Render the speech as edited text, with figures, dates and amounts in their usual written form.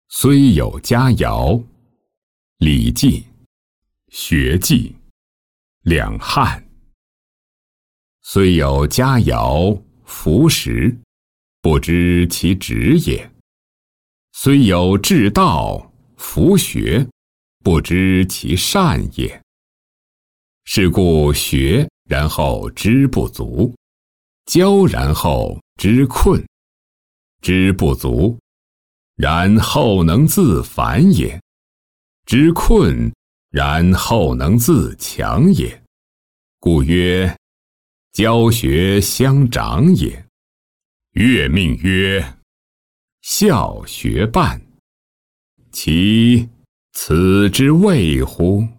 虽有佳肴，《礼记·学记》两汉。虽有佳肴，服食，不知其职也；虽有至道，弗学，不知其善也。是故学然后知不足，教然后知困，知不足，然后能自反也；知困，然后能自强也。故曰：教学相长也。乐命曰：孝学伴。其此之谓乎？